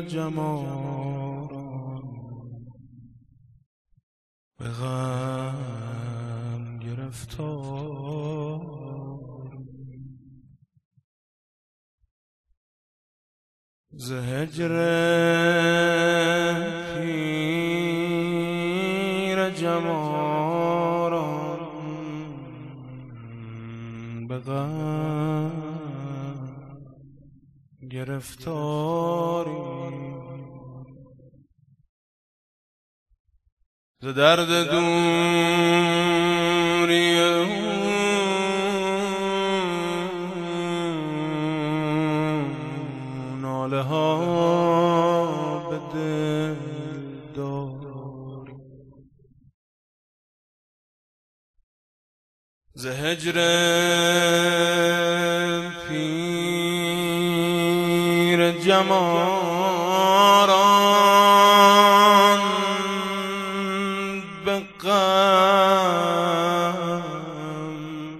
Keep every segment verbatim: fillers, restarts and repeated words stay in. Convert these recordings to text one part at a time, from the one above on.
جماران به غم گرفتار ز هجر پیر جماران به غم گرفتاری ز درد دوری او ناله ها به دل داری ز هجر پیر جماران به غم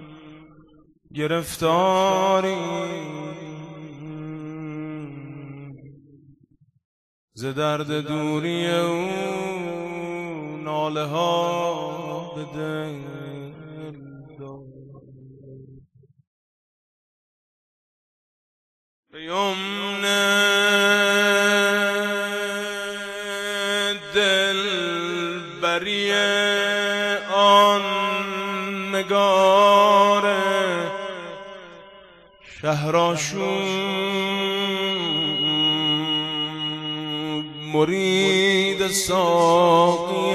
گرفتاری ز درد دوری او ناله ها به دل به یمن دلبری آن نگار شهرآشوب مرید ساقی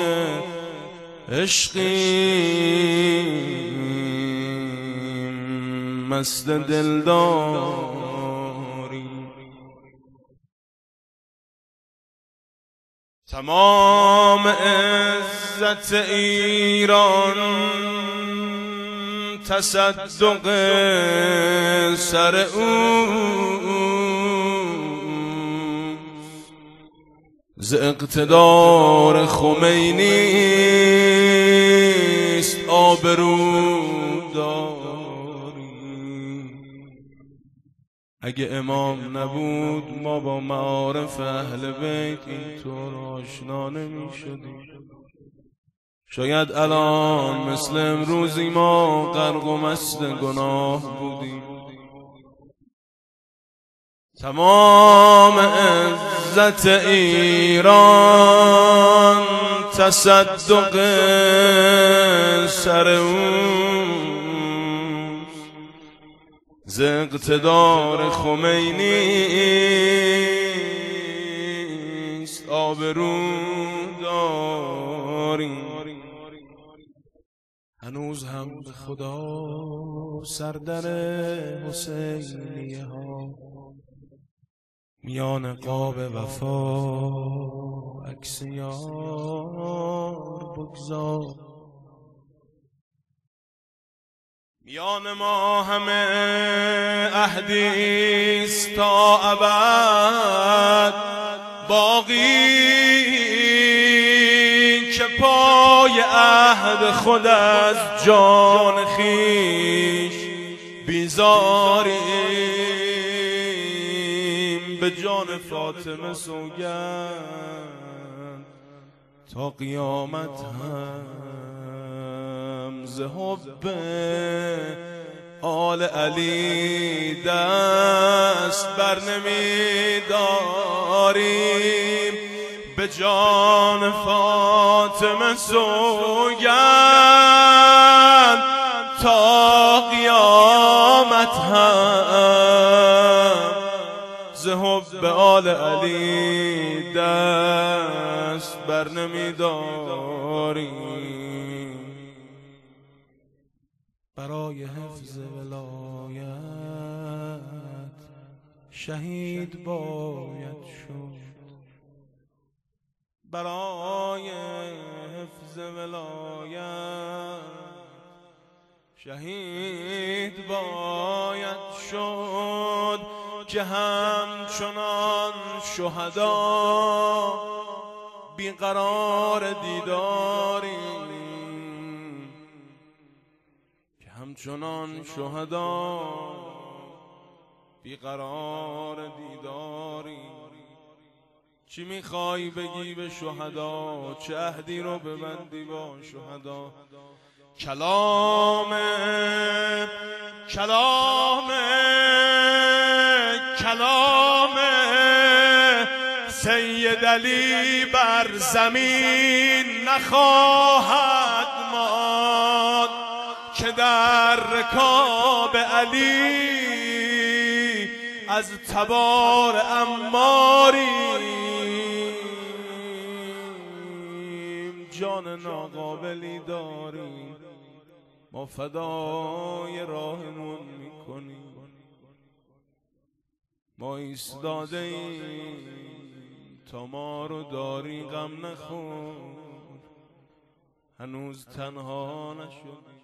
عشقیم مست دلداری تمام عزت ایران تصدق سر او ز اقتدار خمینی است آبروداری اگه امام نبود ما با معارف اهل بیت اینطور آشنا نمی شدیم شاید الان مثل امروزی ما غرق و مست گناه بودیم تمام عزت ایران تصدق سر اوست ز اقتدار خمینی است آبروداری هنوز هم به خدا سردر حسینیه ها میان قاب وفا عکس یار بگذار میان ما همه عهدیست تا ابد باقی که پای عهد خود از جان خویش بیزاریم به جان فاطمه سوگند تا قیامت هم ز حب آل علی دست بر نمیداریم به جان فاطمه سوگند تا قیامت هم ز حب آل علی دست بر نمیداریم برای حفظ ولایت شهید باید شد برای حفظ ولایت شهید باید شد که همچنان شهدا بیقرار دیداریم که همچنان شهدا بیقرار دیداریم چی میخوای بگی به شهدا؟ چه عهدی رو ببندی با شهدا؟ کلام کلام کلام سید علی بر زمین نخواهد ماند که در رکاب علی از تبار عماریم، جان ناقابلی داریم، ما فدای راهمون میکنیم. ما ایستاده ایم تا ما رو داری غم نخور، هنوز تنها نشدیم.